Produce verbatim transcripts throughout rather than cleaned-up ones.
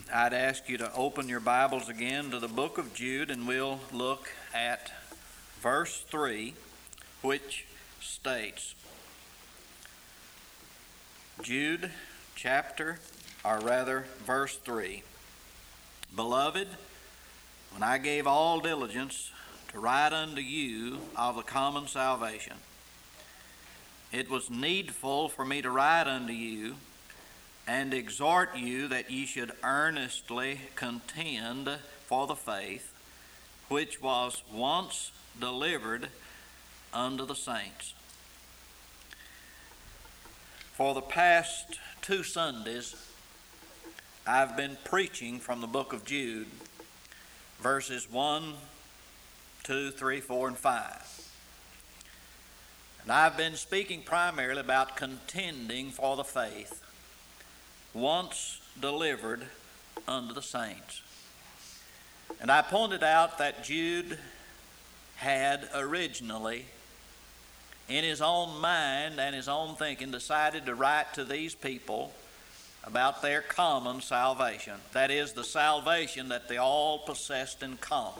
I'd ask you to open your Bibles again to the book of Jude, and we'll look at verse three, which states, Jude chapter, or rather verse three, Beloved, when I gave all diligence to write unto you of the common salvation, it was needful for me to write unto you and exhort you that ye should earnestly contend for the faith which was once delivered unto the saints. For the past two Sundays, I've been preaching from the book of Jude, verses one, two, three, four, and five. And I've been speaking primarily about contending for the faith once delivered unto the saints. And I pointed out that Jude had originally, in his own mind and his own thinking, decided to write to these people about their common salvation. That is, the salvation that they all possessed in common.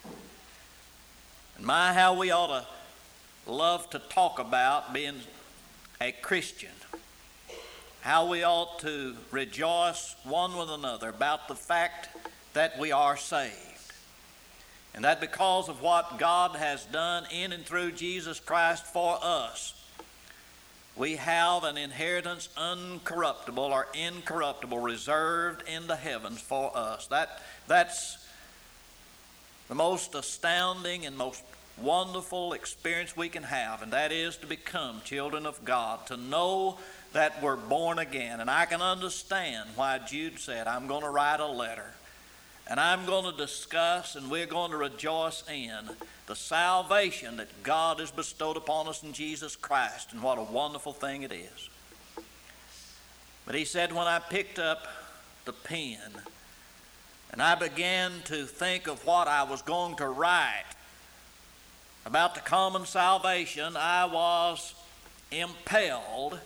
And my, how we ought to love to talk about being a Christian. How we ought to rejoice one with another about the fact that we are saved. And that because of what God has done in and through Jesus Christ for us, we have an inheritance uncorruptible or incorruptible reserved in the heavens for us. That, that's the most astounding and most wonderful experience we can have, and that is to become children of God, to know that we're born again. And I can understand why Jude said, I'm going to write a letter, and I'm going to discuss, and we're going to rejoice in the salvation that God has bestowed upon us in Jesus Christ, and what a wonderful thing it is. But he said, when I picked up the pen, and I began to think of what I was going to write about the common salvation, I was impelled,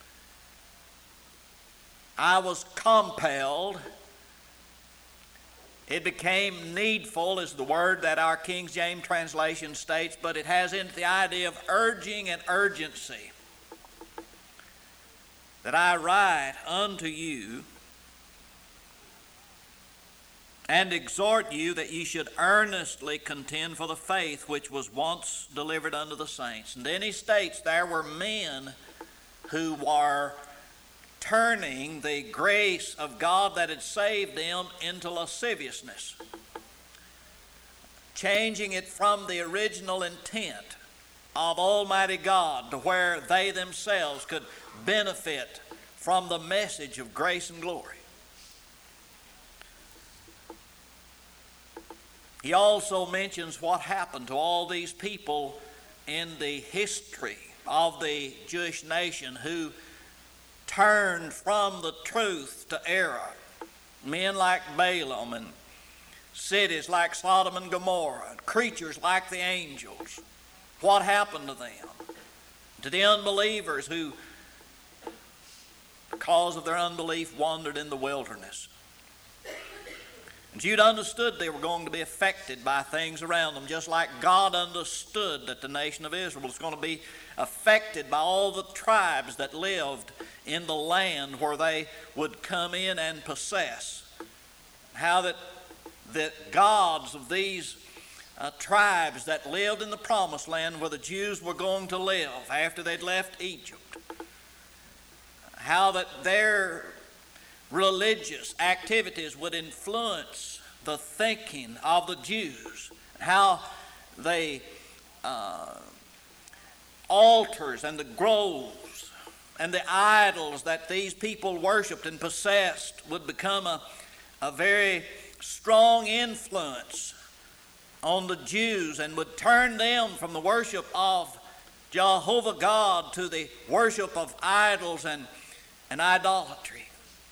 I was compelled, it became needful is the word that our King James translation states, but it has in it the idea of urging and urgency, that I write unto you and exhort you that ye should earnestly contend for the faith which was once delivered unto the saints. And then he states there were men who were turning the grace of God that had saved them into lasciviousness, changing it from the original intent of Almighty God to where they themselves could benefit from the message of grace and glory. He also mentions what happened to all these people in the history of the Jewish nation who turned from the truth to error. Men like Balaam, and cities like Sodom and Gomorrah, and creatures like the angels. What happened to them? To the unbelievers who, because of their unbelief, wandered in the wilderness. And Jude understood they were going to be affected by things around them, just like God understood that the nation of Israel was going to be affected by all the tribes that lived in the land where they would come in and possess. How that the gods of these uh, tribes that lived in the promised land where the Jews were going to live after they'd left Egypt, how that their religious activities would influence the thinking of the Jews, how they uh, altars and the groves and the idols that these people worshiped and possessed would become a, a very strong influence on the Jews and would turn them from the worship of Jehovah God to the worship of idols and, and idolatry.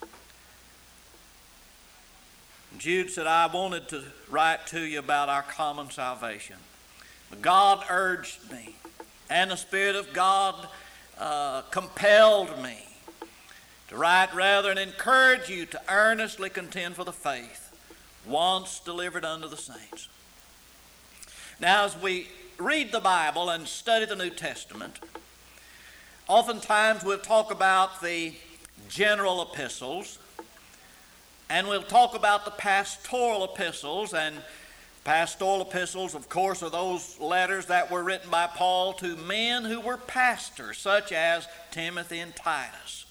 Jude said, I wanted to write to you about our common salvation. But God urged me, and the Spirit of God uh, compelled me to write rather and encourage you to earnestly contend for the faith once delivered unto the saints. Now, as we read the Bible and study the New Testament, oftentimes we'll talk about the general epistles, and we'll talk about the pastoral epistles. And pastoral epistles, of course, are those letters that were written by Paul to men who were pastors, such as Timothy and Titus.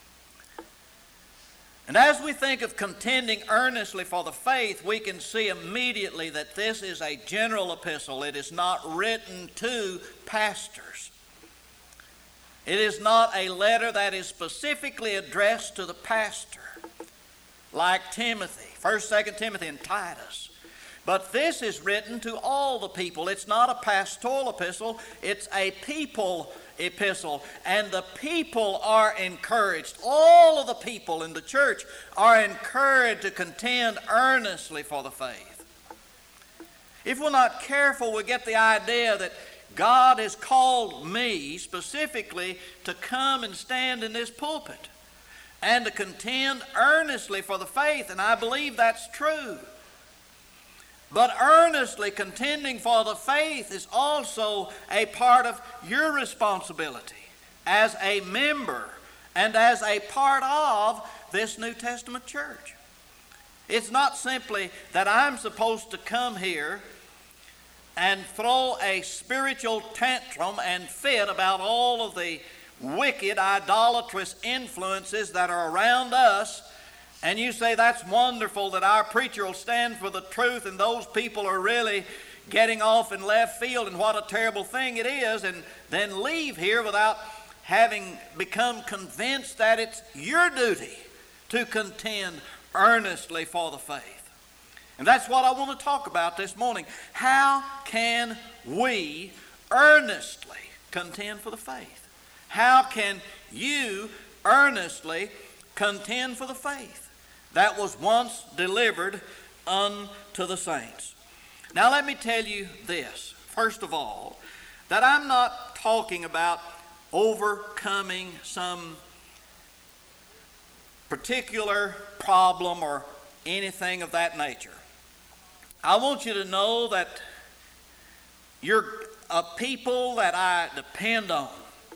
And as we think of contending earnestly for the faith, we can see immediately that this is a general epistle. It is not written to pastors. It is not a letter that is specifically addressed to the pastor, like Timothy, First, Second Timothy, and Titus. But this is written to all the people. It's not a pastoral epistle, it's a people epistle. And the people are encouraged. All of the people in the church are encouraged to contend earnestly for the faith. If we're not careful, we get the idea that God has called me specifically to come and stand in this pulpit and to contend earnestly for the faith, and I believe that's true. But earnestly contending for the faith is also a part of your responsibility as a member and as a part of this New Testament church. It's not simply that I'm supposed to come here and throw a spiritual tantrum and fit about all of the wicked, idolatrous influences that are around us. And you say, that's wonderful that our preacher will stand for the truth and those people are really getting off in left field and what a terrible thing it is, and then leave here without having become convinced that it's your duty to contend earnestly for the faith. And that's what I want to talk about this morning. How can we earnestly contend for the faith? How can you earnestly contend for the faith that was once delivered unto the saints? Now let me tell you this, first of all, that I'm not talking about overcoming some particular problem or anything of that nature. I want you to know that you're a people that I depend on,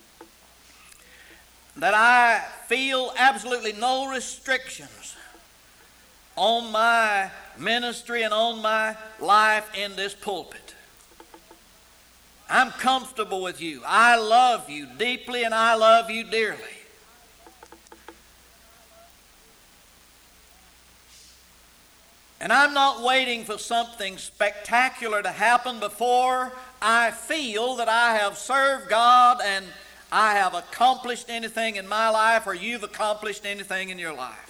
that I feel absolutely no restrictions on my ministry and on my life in this pulpit. I'm comfortable with you. I love you deeply and I love you dearly. And I'm not waiting for something spectacular to happen before I feel that I have served God and I have accomplished anything in my life or you've accomplished anything in your life.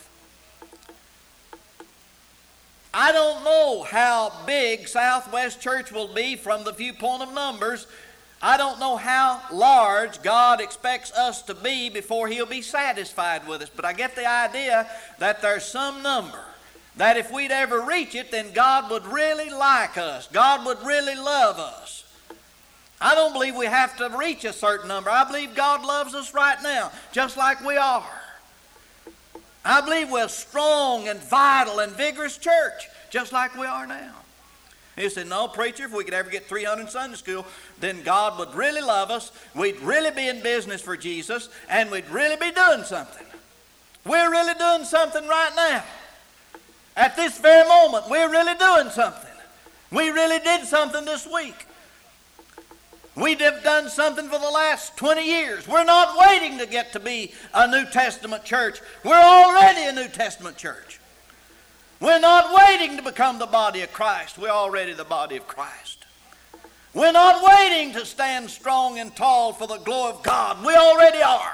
I don't know how big Southwest Church will be from the viewpoint of numbers. I don't know how large God expects us to be before He'll be satisfied with us. But I get the idea that there's some number that if we'd ever reach it, then God would really like us. God would really love us. I don't believe we have to reach a certain number. I believe God loves us right now, just like we are. I believe we're a strong and vital and vigorous church, just like we are now. He said, no, preacher, if we could ever get three hundred in Sunday school, then God would really love us, we'd really be in business for Jesus, and we'd really be doing something. We're really doing something right now. At this very moment, we're really doing something. We really did something this week. We've done something for the last twenty years. We're not waiting to get to be a New Testament church. We're already a New Testament church. We're not waiting to become the body of Christ. We're already the body of Christ. We're not waiting to stand strong and tall for the glory of God. We already are.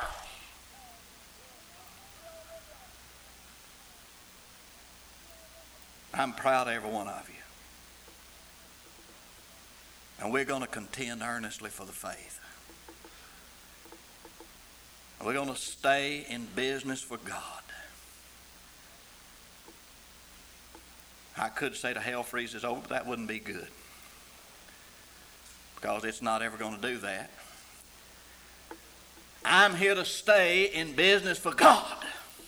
I'm proud of every one of you. And we're going to contend earnestly for the faith. We're going to stay in business for God. I could say the hell freezes over, but that wouldn't be good, because it's not ever going to do that. I'm here to stay in business for God.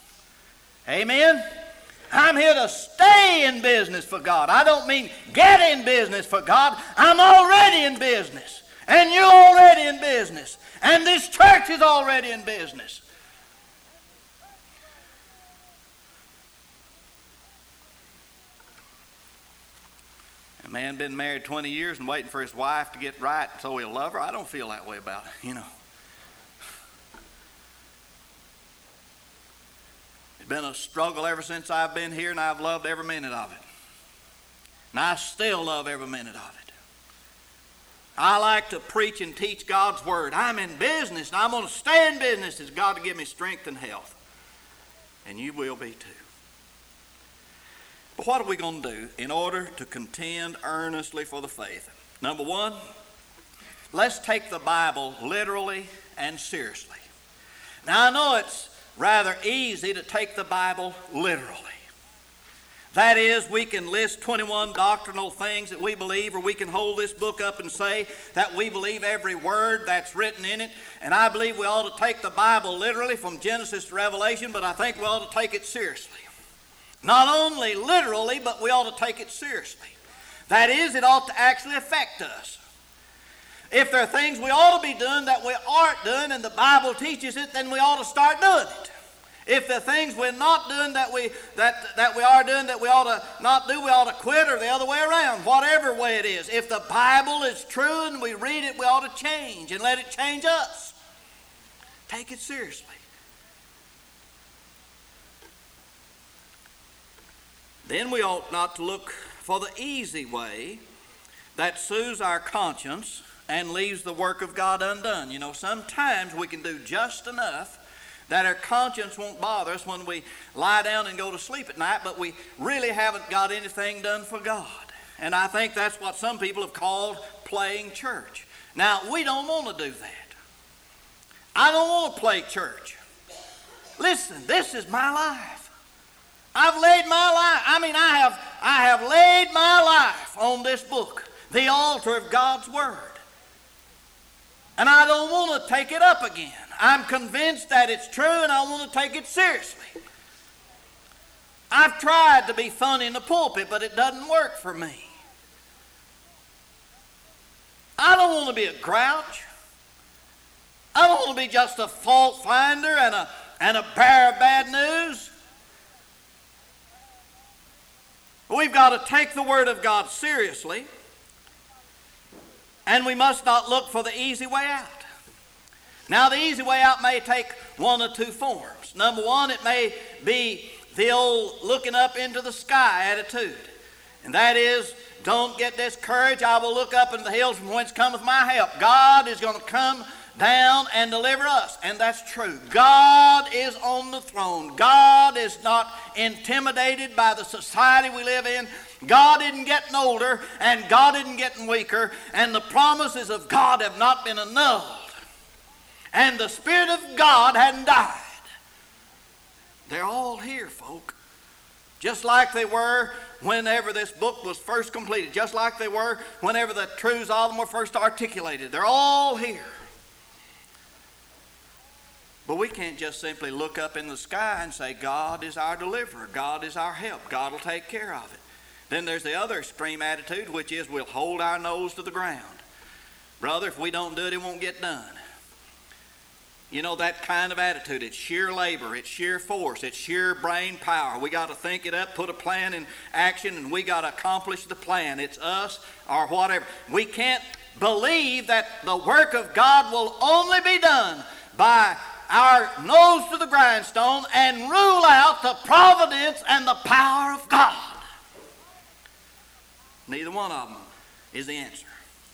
Amen? I'm here to stay in business for God. I don't mean get in business for God. I'm already in business. And you're already in business. And this church is already in business. A man been married twenty years and waiting for his wife to get right so he'll love her. I don't feel that way about it, you know. It's been a struggle ever since I've been here, and I've loved every minute of it. And I still love every minute of it. I like to preach and teach God's Word. I'm in business, and I'm going to stay in business as God to give me strength and health. And you will be too. But what are we going to do in order to contend earnestly for the faith? Number one, let's take the Bible literally and seriously. Now, I know it's rather easy to take the Bible literally. That is, we can list twenty-one doctrinal things that we believe, or we can hold this book up and say that we believe every word that's written in it. And I believe we ought to take the Bible literally from Genesis to Revelation, but I think we ought to take it seriously. Not only literally, but we ought to take it seriously. That is, it ought to actually affect us. If there are things we ought to be doing that we aren't doing and the Bible teaches it, then we ought to start doing it. If there are things we're not doing that we that, that we are doing that we ought to not do, we ought to quit, or the other way around, whatever way it is. If the Bible is true and we read it, we ought to change and let it change us. Take it seriously. Then we ought not to look for the easy way that soothes our conscience and leaves the work of God undone. You know, sometimes we can do just enough that our conscience won't bother us when we lie down and go to sleep at night, but we really haven't got anything done for God. And I think that's what some people have called playing church. Now, we don't want to do that. I don't want to play church. Listen, this is my life. I've laid my life, I mean, I have, I have laid my life on this book, the altar of God's Word. And I don't want to take it up again. I'm convinced that it's true, and I want to take it seriously. I've tried to be funny in the pulpit, but it doesn't work for me. I don't want to be a grouch. I don't want to be just a fault finder and a, and a bearer of bad news. We've got to take the Word of God seriously, and we must not look for the easy way out. Now, the easy way out may take one or two forms. Number one, it may be the old looking up into the sky attitude. And that is, don't get discouraged. I will look up into the hills from whence cometh my help. God is going to come down and deliver us. And that's true. God is on the throne. God is not intimidated by the society we live in. God isn't getting older, and God isn't getting weaker, and the promises of God have not been annulled. And the Spirit of God hadn't died. They're all here, folk. Just like they were whenever this book was first completed. Just like they were whenever the truths of them were first articulated. They're all here. But we can't just simply look up in the sky and say, God is our deliverer. God is our help. God will take care of it. Then there's the other extreme attitude, which is we'll hold our nose to the ground. Brother, if we don't do it, it won't get done. You know, that kind of attitude, it's sheer labor, it's sheer force, it's sheer brain power. We got to think it up, put a plan in action, and we got to accomplish the plan. It's us or whatever. We can't believe that the work of God will only be done by our nose to the grindstone and rule out the providence and the power of God. Neither one of them is the answer.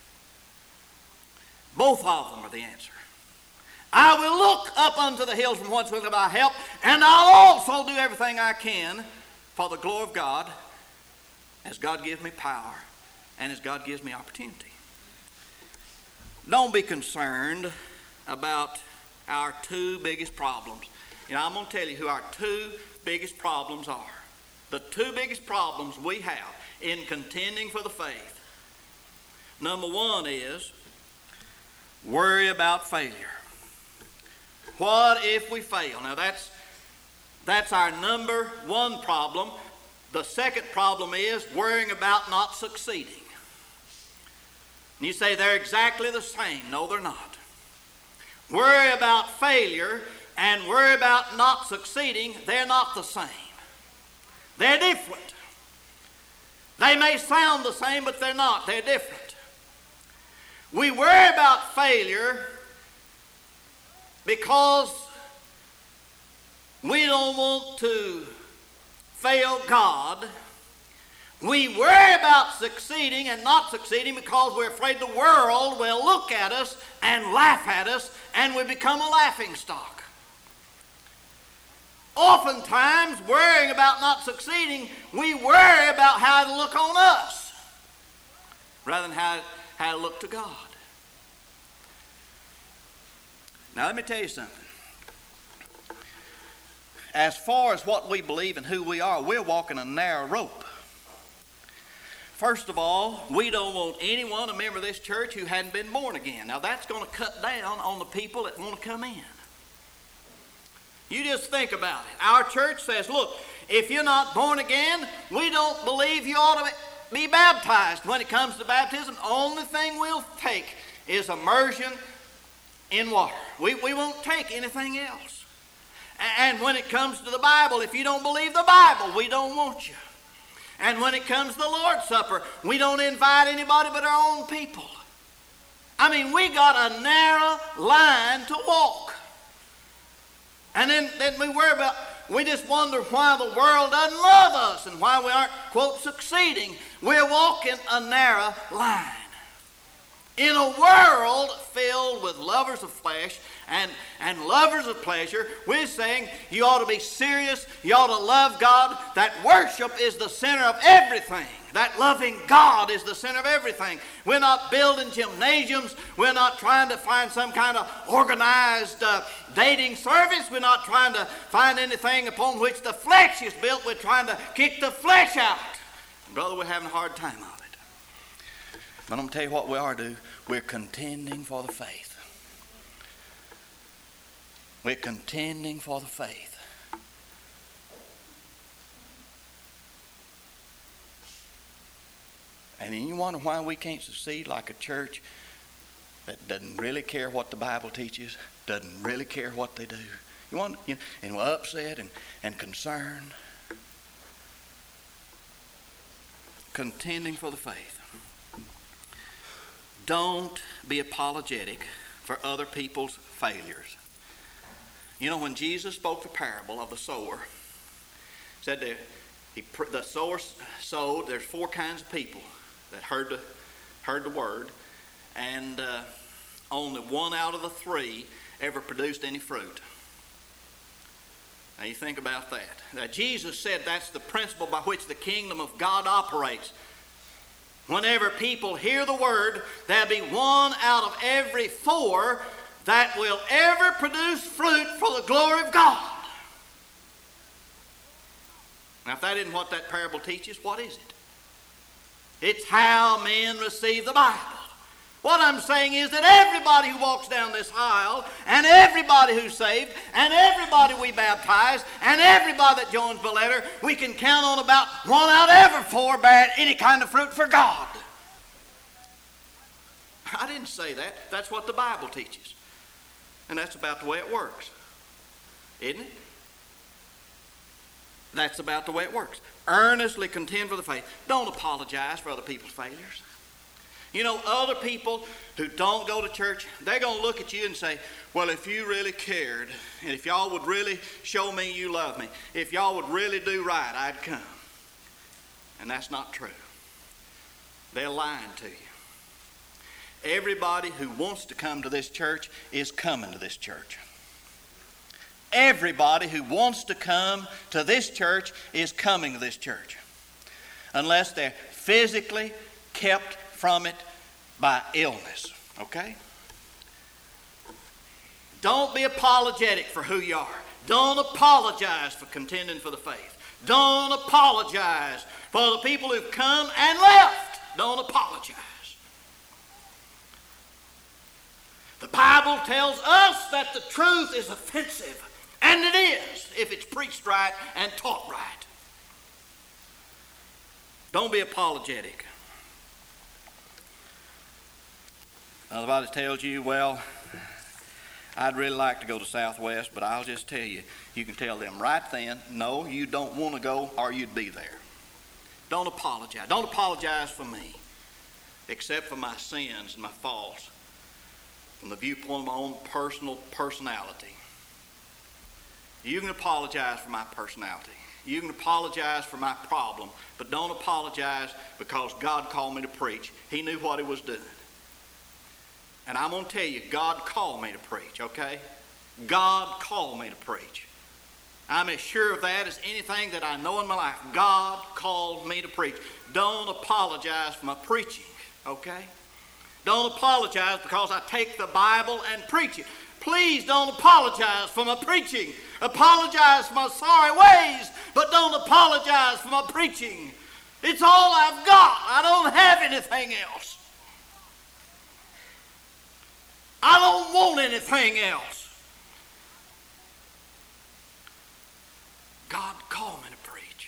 Both of them are the answer. I will look up unto the hills from whence cometh my help, and I'll also do everything I can for the glory of God as God gives me power and as God gives me opportunity. Don't be concerned about our two biggest problems. You know, I'm going to tell you who our two biggest problems are. The two biggest problems we have in contending for the faith. Number one is worry about failure. What if we fail? Now that's That's our number one problem. The second problem is worrying about not succeeding. And you say they're exactly the same. No, they're not. Worry about failure and worry about not succeeding, they're not the same. They're different. They may sound the same, but they're not. They're different. We worry about failure because we don't want to fail God. We worry about succeeding and not succeeding because we're afraid the world will look at us and laugh at us and we become a laughing stock. Oftentimes, worrying about not succeeding, we worry about how it'll look on us rather than how, how it'll look to God. Now, let me tell you something. As far as what we believe and who we are, we're walking a narrow rope. First of all, we don't want anyone, a member of this church, who hadn't been born again. Now, that's going to cut down on the people that want to come in. You just think about it. Our church says, look, if you're not born again, we don't believe you ought to be baptized. When it comes to baptism, the only thing we'll take is immersion in water. We, we won't take anything else. And when it comes to the Bible, if you don't believe the Bible, we don't want you. And when it comes to the Lord's Supper, we don't invite anybody but our own people. I mean, we got a narrow line to walk. And then, then we worry about, we just wonder why the world doesn't love us and why we aren't, quote, succeeding. We're walking a narrow line. In a world filled with lovers of flesh and, and lovers of pleasure, we're saying you ought to be serious, you ought to love God, that worship is the center of everything. That loving God is the center of everything. We're not building gymnasiums. We're not trying to find some kind of organized uh, dating service. We're not trying to find anything upon which the flesh is built. We're trying to kick the flesh out. Brother, we're having a hard time of it. But I'm going to tell you what we are doing. We're contending for the faith. We're contending for the faith. And then you wonder why we can't succeed like a church that doesn't really care what the Bible teaches, doesn't really care what they do. You wonder, you know, and we're upset and, and concerned. Contending for the faith. Don't be apologetic for other people's failures. You know, when Jesus spoke the parable of the sower, said that he, the sower sowed, there's four kinds of people that heard the, heard the word, and uh, only one out of the three ever produced any fruit. Now you think about that. Now Jesus said that's the principle by which the kingdom of God operates. Whenever people hear the word, there'll be one out of every four that will ever produce fruit for the glory of God. Now if that isn't what that parable teaches, what is it? It's how men receive the Bible. What I'm saying is that everybody who walks down this aisle, and everybody who's saved, and everybody we baptize, and everybody that joins the letter, we can count on about one out of every four bearing any kind of fruit for God. I didn't say that. That's what the Bible teaches. And that's about the way it works. Isn't it? That's about the way it works. Earnestly contend for the faith. Don't apologize for other people's failures. You know, other people who don't go to church, they're going to look at you and say, well, if you really cared, and if y'all would really show me you love me, if y'all would really do right, I'd come. And that's not true. They're lying to you. Everybody who wants to come to this church is coming to this church. Everybody who wants to come to this church is coming to this church. Unless they're physically kept from it by illness. Okay? Don't be apologetic for who you are. Don't apologize for contending for the faith. Don't apologize for the people who've come and left. Don't apologize. The Bible tells us that the truth is offensive. And it is, if it's preached right and taught right. Don't be apologetic. Otherwise it tells you, well, I'd really like to go to Southwest, but I'll just tell you, you can tell them right then, no, you don't want to go or you'd be there. Don't apologize. Don't apologize for me, except for my sins and my faults, from the viewpoint of my own personal personality. You can apologize for my personality. You can apologize for my problem, but don't apologize because God called me to preach. He knew what he was doing. And I'm going to tell you, God called me to preach, okay? God called me to preach. I'm as sure of that as anything that I know in my life. God called me to preach. Don't apologize for my preaching, okay? Don't apologize because I take the Bible and preach it. Please don't apologize for my preaching. Apologize for my sorry ways, but don't apologize for my preaching. It's all I've got. I don't have anything else. I don't want anything else. God called me to preach.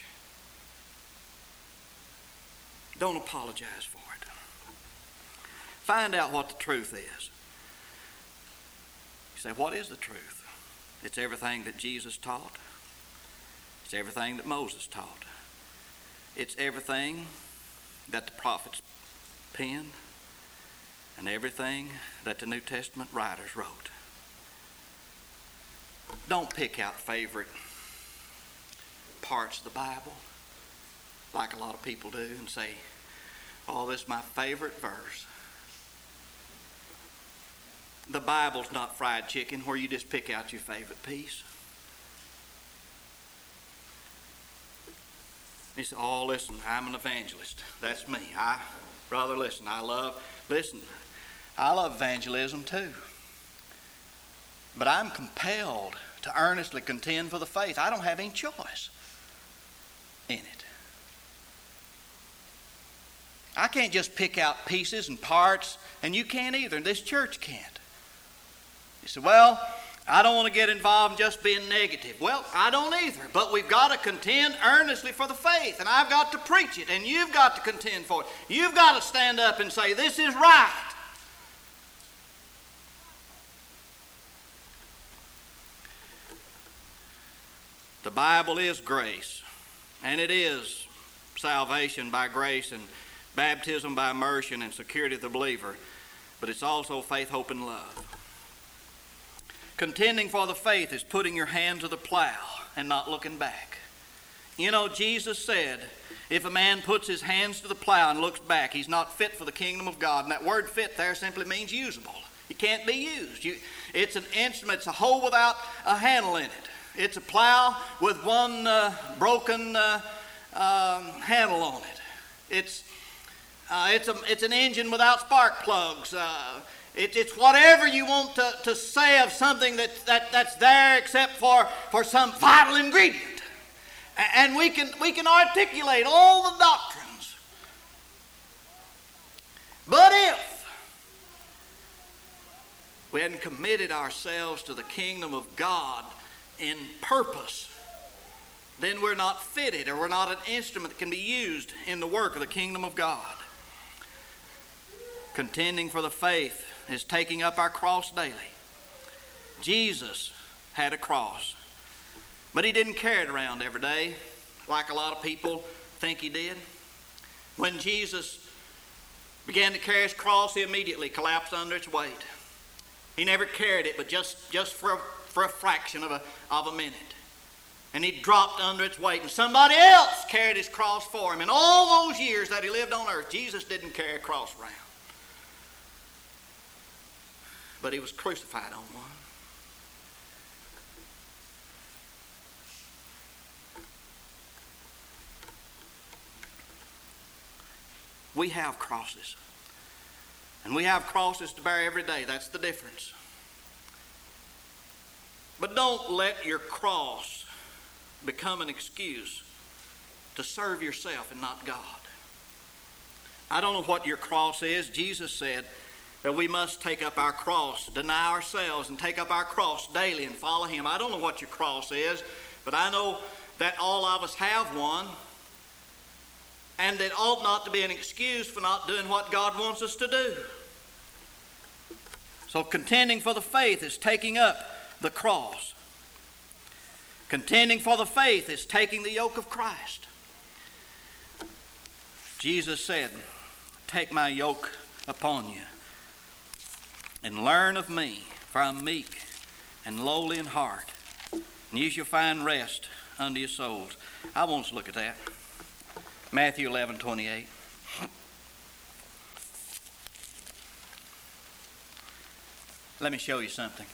Don't apologize for it. Find out what the truth is. You say, what is the truth? It's everything that Jesus taught. It's everything that Moses taught. It's everything that the prophets penned. And everything that the New Testament writers wrote. Don't pick out favorite parts of the Bible like a lot of people do and say, oh, this is my favorite verse. The Bible's not fried chicken where you just pick out your favorite piece. You say, oh, listen, I'm an evangelist. That's me. I, brother, listen, I love, listen, I love evangelism too. But I'm compelled to earnestly contend for the faith. I don't have any choice in it. I can't just pick out pieces and parts, and you can't either, and this church can't. You say, well, I don't want to get involved in just being negative. Well, I don't either, but we've got to contend earnestly for the faith, and I've got to preach it, and you've got to contend for it. You've got to stand up and say, this is right. The Bible is grace, and it is salvation by grace and baptism by immersion and security of the believer, but it's also faith, hope, and love. Contending for the faith is putting your hand to the plow and not looking back. You know, Jesus said, if a man puts his hands to the plow and looks back, he's not fit for the kingdom of God. And that word fit there simply means usable. It can't be used. You, it's an instrument, it's a hole without a handle in it. It's a plow with one uh, broken uh, um, handle on it. It's uh, it's a it's an engine without spark plugs. Uh, it, it's whatever you want to, to say of something that, that that's there, except for, for some vital ingredient. And we can we can articulate all the doctrines. But if we hadn't committed ourselves to the kingdom of God in purpose, then we're not fitted, or we're not an instrument that can be used in the work of the kingdom of God. Contending for the faith is taking up our cross daily. Jesus had a cross, but he didn't carry it around every day like a lot of people think he did. When Jesus began to carry his cross, he immediately collapsed under its weight. He never carried it, but just, just for a for a fraction of a, of a minute. And he dropped under its weight, and somebody else carried his cross for him. In all those years that he lived on earth, Jesus didn't carry a cross around. But he was crucified on one. We have crosses. And we have crosses to bear every day. That's the difference. But don't let your cross become an excuse to serve yourself and not God. I don't know what your cross is. Jesus said, that we must take up our cross, deny ourselves, and take up our cross daily and follow Him. I don't know what your cross is, but I know that all of us have one, and it ought not to be an excuse for not doing what God wants us to do. So contending for the faith is taking up the cross. Contending for the faith is taking the yoke of Christ. Jesus said, "Take my yoke upon you and learn of me, for I am meek and lowly in heart, and you shall find rest unto your souls." I want us to look at that. Matthew eleven twenty-eight. Let me show you something.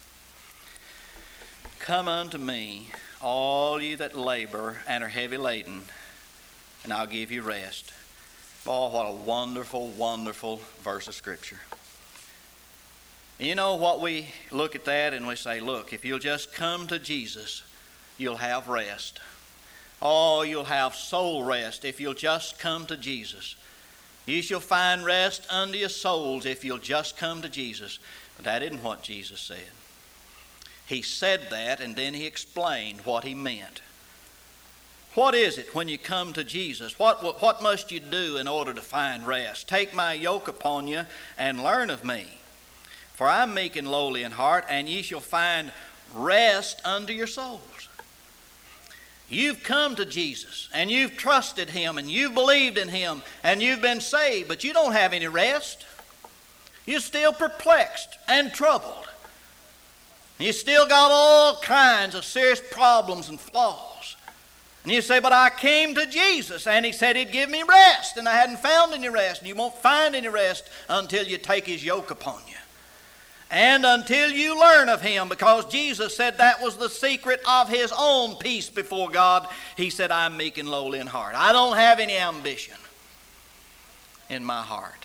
"Come unto me, all ye that labor and are heavy laden, and I'll give you rest." Oh, what a wonderful, wonderful verse of Scripture. You know what, we look at that and we say, look, if you'll just come to Jesus, you'll have rest. Oh, you'll have soul rest if you'll just come to Jesus. You shall find rest unto your souls if you'll just come to Jesus. But that isn't what Jesus said. He said that, and then He explained what He meant. What is it when you come to Jesus? What, what, what must you do in order to find rest? "Take my yoke upon you and learn of me. For I am meek and lowly in heart, and ye shall find rest unto your souls." You've come to Jesus, and you've trusted Him, and you've believed in Him, and you've been saved, but you don't have any rest. You're still perplexed and troubled. You still got all kinds of serious problems and flaws. And you say, "But I came to Jesus, and He said He'd give me rest, and I hadn't found any rest." And you won't find any rest until you take His yoke upon you. And until you learn of Him, because Jesus said that was the secret of His own peace before God. He said, "I'm meek and lowly in heart. I don't have any ambition in my heart."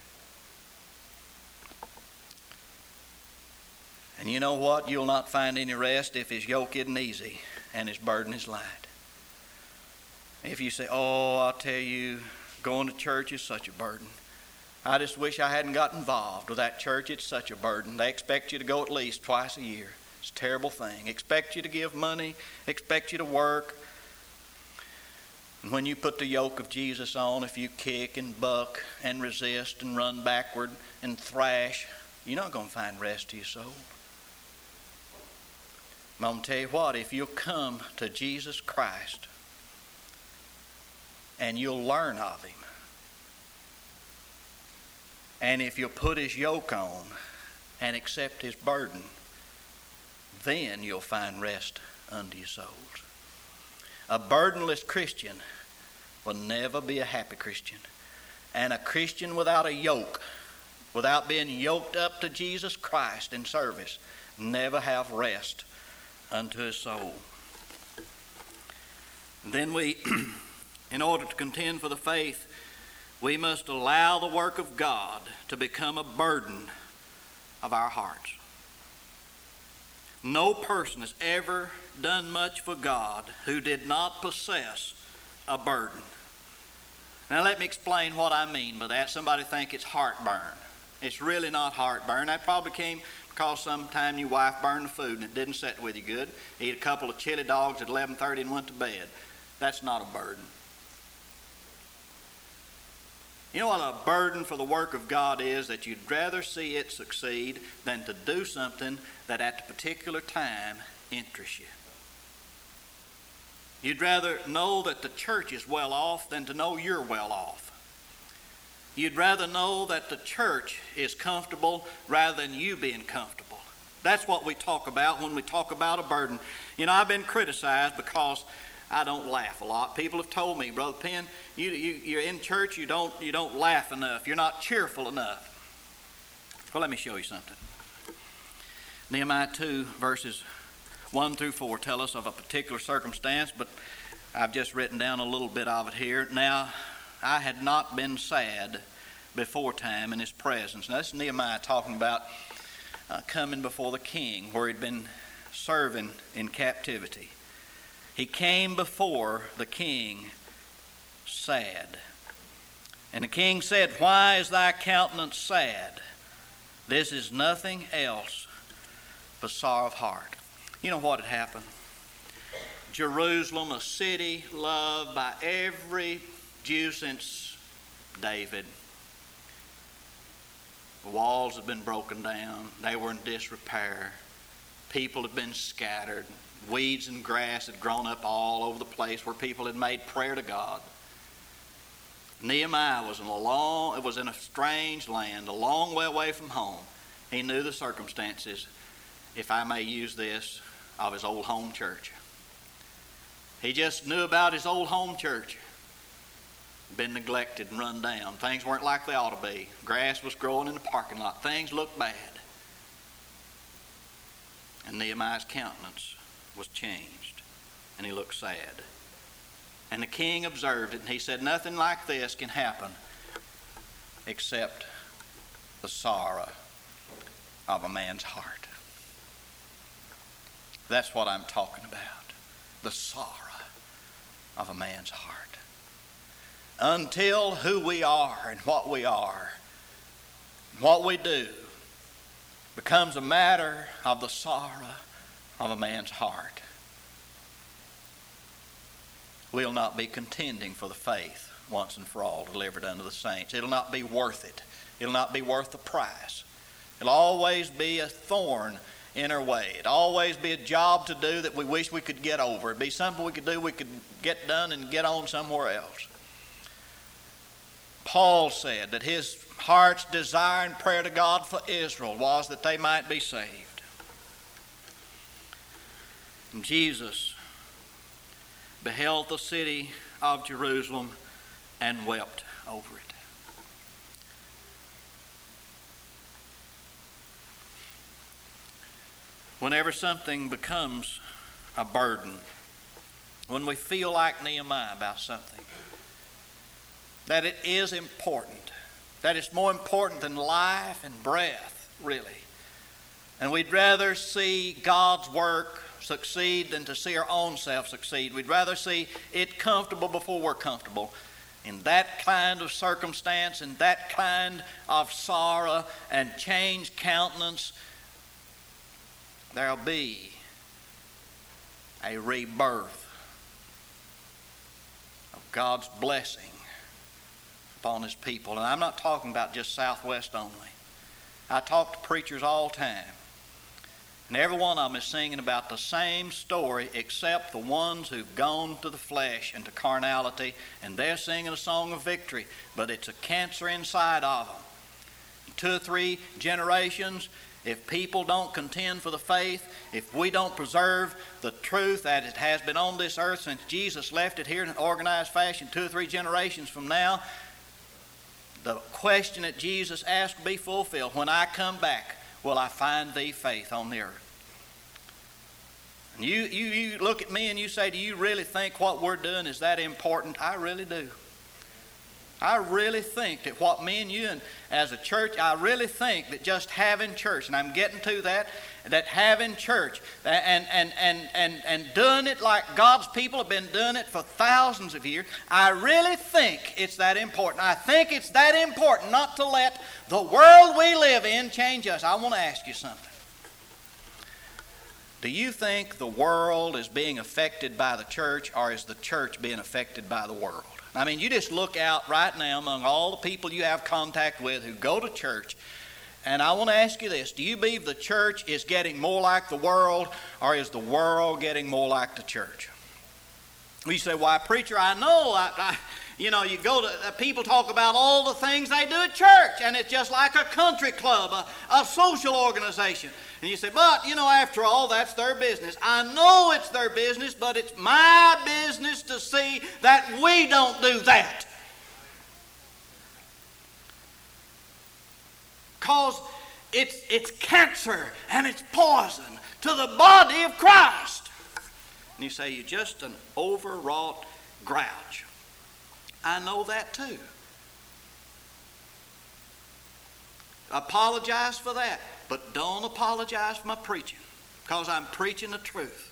And you know what? You'll not find any rest if His yoke isn't easy and His burden is light. If you say, "Oh, I'll tell you, going to church is such a burden. I just wish I hadn't got involved with that church. It's such a burden. They expect you to go at least twice a year. It's a terrible thing. Expect you to give money, expect you to work. And when you put the yoke of Jesus on, if you kick and buck and resist and run backward and thrash, you're not going to find rest to your soul." I'm going to tell you what, if you'll come to Jesus Christ and you'll learn of Him, and if you'll put His yoke on and accept His burden, then you'll find rest unto your souls. A burdenless Christian will never be a happy Christian. And a Christian without a yoke, without being yoked up to Jesus Christ in service, never have rest unto his soul. And then we, in order to contend for the faith, we must allow the work of God to become a burden of our hearts. No person has ever done much for God who did not possess a burden. Now let me explain what I mean by that. Somebody think it's heartburn. It's really not heartburn. That probably came because sometime your wife burned the food and it didn't sit with you good. Ate a couple of chili dogs at eleven thirty and went to bed. That's not a burden. You know what a burden for the work of God is? That you'd rather see it succeed than to do something that at the particular time interests you. You'd rather know that the church is well off than to know you're well off. You'd rather know that the church is comfortable rather than you being comfortable. That's what we talk about when we talk about a burden. You know, I've been criticized because I don't laugh a lot. People have told me, Brother Penn, you, you, you're in church, you don't, you don't laugh enough. You're not cheerful enough. Well, let me show you something. Nehemiah two, verses one through four tell us of a particular circumstance, but I've just written down a little bit of it here. Now, I had not been sad before time in his presence. Now, this is Nehemiah talking about uh, coming before the king where he'd been serving in captivity. He came before the king sad. And the king said, "Why is thy countenance sad, This is nothing else but sorrow of heart. You know what had happened? Jerusalem, a city loved by every Jew since David. The walls had been broken down. They were in disrepair. People had been scattered. Weeds and grass had grown up all over the place where people had made prayer to God. Nehemiah was in a long, it was in a strange land, a long way away from home. He knew the circumstances, if I may use this, of his old home church. He just knew about his old home church. Been neglected and run down. Things weren't like they ought to be. Grass was growing in the parking lot. Things looked bad. And Nehemiah's countenance was changed, and he looked sad. And the king observed it, and he said, nothing like this can happen except the sorrow of a man's heart. That's what I'm talking about. The sorrow of a man's heart. Until who we are and what we are, what we do, becomes a matter of the sorrow of a man's heart, we'll not be contending for the faith once and for all delivered unto the saints. It'll not be worth it. It'll not be worth the price. It'll always be a thorn in our way. It'll always be a job to do that we wish we could get over. It'd be something we could do, we could get done and get on somewhere else. Paul said that his heart's desire and prayer to God for Israel was that they might be saved. And Jesus beheld the city of Jerusalem and wept over it. Whenever something becomes a burden, when we feel like Nehemiah about something, that it is important, that it's more important than life and breath, really. And we'd rather see God's work succeed than to see our own self succeed. We'd rather see it comfortable before we're comfortable. In that kind of circumstance, in that kind of sorrow and changed countenance, there'll be a rebirth of God's blessing upon His people. And I'm not talking about just Southwest only. I talk to preachers all the time. And every one of them is singing about the same story except the ones who've gone to the flesh and to carnality, and they're singing a song of victory, but it's a cancer inside of them. In two or three generations, if people don't contend for the faith, if we don't preserve the truth that it has been on this earth since Jesus left it here in an organized fashion, two or three generations from now, the question that Jesus asked will be fulfilled. When I come back, will I find thee faith on the earth? And you, you, you look at me and you say, do you really think what we're doing is that important? I really do. I really think that what me and you and as a church, I really think that just having church, and I'm getting to that, that having church and, and, and, and, and doing it like God's people have been doing it for thousands of years, I really think it's that important. I think it's that important not to let the world we live in change us. I want to ask you something. Do you think the world is being affected by the church, or is the church being affected by the world? I mean, you just look out right now among all the people you have contact with who go to church, and I want to ask you this. Do you believe the church is getting more like the world, or is the world getting more like the church? You say, why, preacher, I know. I, I, you know, you go to, uh, people talk about all the things they do at church, and it's just like a country club, a, a social organization. And you say, but, you know, after all, that's their business. I know it's their business, but it's my business to see that we don't do that. Because it's, it's cancer and it's poison to the body of Christ. And you say, you're just an overwrought grouch. I know that too. Apologize for that. But don't apologize for my preaching, because I'm preaching the truth.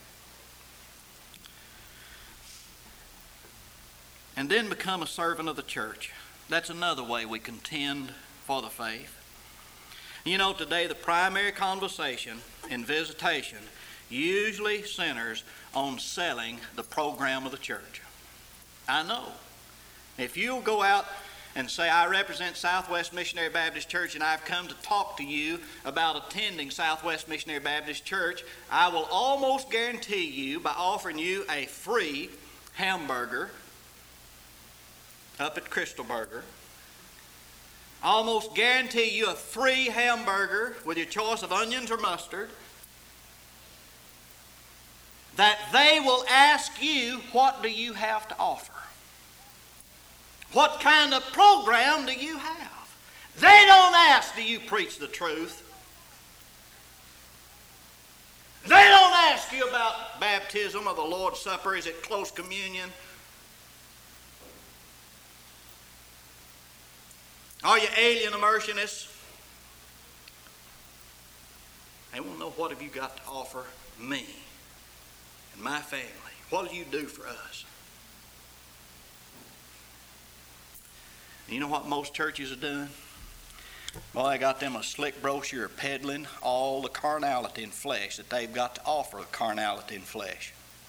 And then become a servant of the church. That's another way we contend for the faith. You know, today the primary conversation in visitation usually centers on selling the program of the church. I know. If you'll go out and say, I represent Southwest Missionary Baptist Church and I've come to talk to you about attending Southwest Missionary Baptist Church, I will almost guarantee you by offering you a free hamburger up at Crystal Burger, I almost guarantee you a free hamburger with your choice of onions or mustard, that they will ask you, what do you have to offer? What kind of program do you have? They don't ask, do you preach the truth? They don't ask you about baptism or the Lord's Supper. Is it close communion? Are you alien immersionists? They want to know, what have you got to offer me and my family? What do you do for us? You know what most churches are doing? Well, they got them a slick brochure peddling all the carnality in flesh that they've got to offer, carnality in flesh.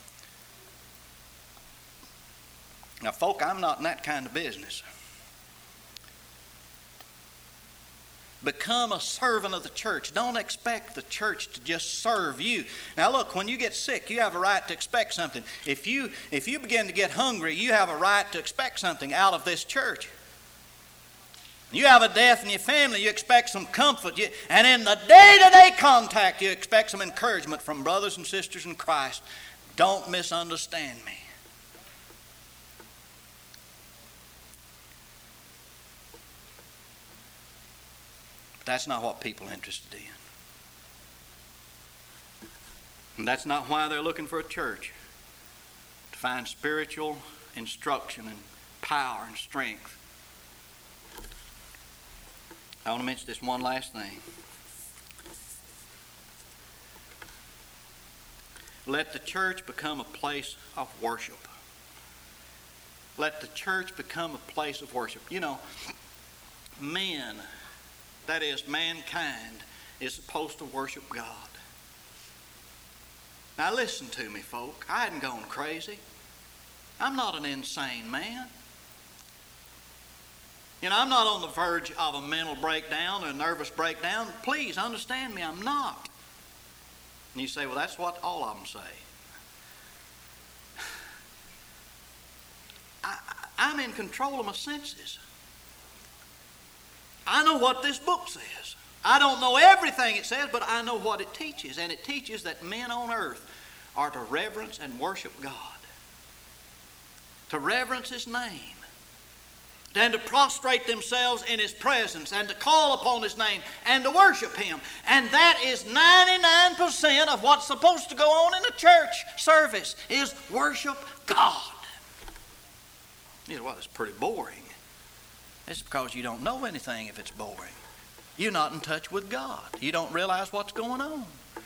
Now, folk, I'm not in that kind of business. Become a servant of the church. Don't expect the church to just serve you. Now look, when you get sick, you have a right to expect something. If you, if you begin to get hungry, you have a right to expect something out of this church. You have a death in your family, you expect some comfort. You, and in the day-to-day contact, you expect some encouragement from brothers and sisters in Christ. Don't misunderstand me. That's not what people are interested in. And that's not why they're looking for a church. To find spiritual instruction and power and strength. I want to mention this one last thing. Let the church become a place of worship. Let the church become a place of worship. You know, men, that is, mankind, is supposed to worship God. Now listen to me, folk. I hadn't gone crazy. I'm not an insane man. You know, I'm not on the verge of a mental breakdown or a nervous breakdown. Please understand me, I'm not. And you say, well, that's what all of them say. I, I'm in control of my senses. I know what this book says. I don't know everything it says, but I know what it teaches. And it teaches that men on earth are to reverence and worship God. To reverence His name. And to prostrate themselves in His presence. And to call upon His name. And to worship Him. And that is ninety-nine percent of what's supposed to go on in a church service. Is worship God. You know what? It's pretty boring. It's because you don't know anything if it's boring. You're not in touch with God. You don't realize what's going on.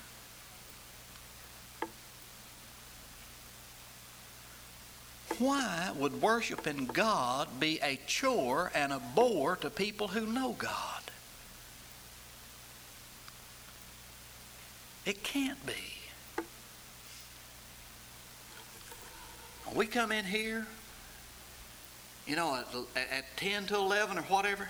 Why would worshiping God be a chore and a bore to people who know God? It can't be. We come in here, you know, at, at ten to eleven or whatever,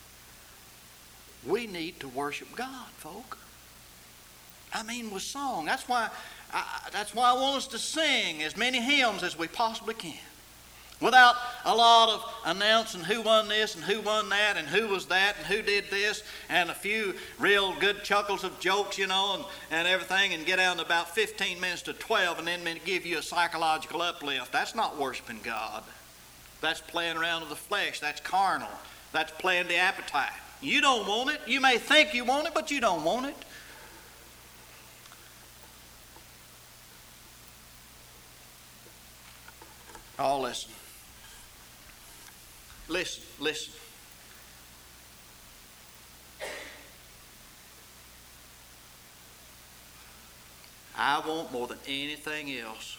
we need to worship God, folk. I mean, with song. That's why, I, that's why I want us to sing as many hymns as we possibly can. Without a lot of announcing who won this and who won that and who was that and who did this and a few real good chuckles of jokes, you know, and, and everything, and get down to about fifteen minutes to twelve and then give you a psychological uplift. That's not worshiping God. That's playing around with the flesh. That's carnal. That's playing the appetite. You don't want it. You may think you want it, but you don't want it. Oh, listen. Listen, listen. I want more than anything else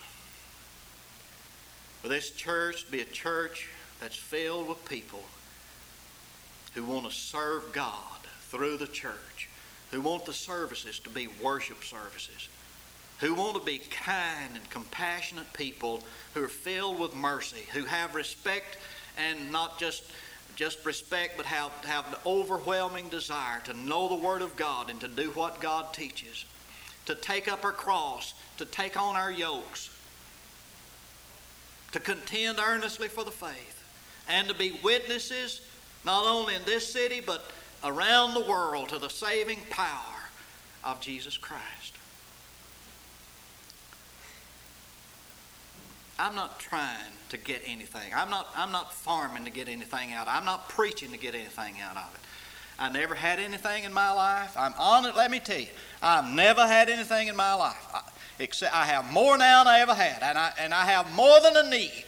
for this church to be a church that's filled with people who want to serve God through the church, who want the services to be worship services, who want to be kind and compassionate people who are filled with mercy, who have respect, and not just just respect, but have, have the overwhelming desire to know the Word of God and to do what God teaches, to take up our cross, to take on our yokes, to contend earnestly for the faith, and to be witnesses not only in this city but around the world to the saving power of Jesus Christ. I'm not trying to get anything. I'm not, I'm not farming to get anything out of it. I'm not preaching to get anything out of it. I never had anything in my life. I'm honest, let me tell you, I've never had anything in my life. I, except I have more now than I ever had, and I, and I have more than a need.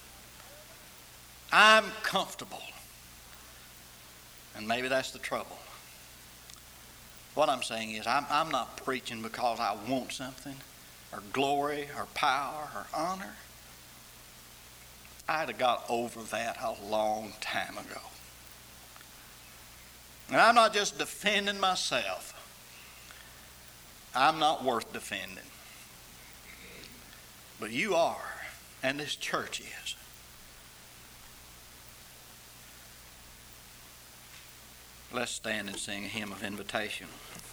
I'm comfortable. And maybe that's the trouble. What I'm saying is I'm, I'm not preaching because I want something, or glory, or power, or honor. I'd have got over that a long time ago. And I'm not just defending myself. I'm not worth defending. But you are, and this church is. Let's stand and sing a hymn of invitation.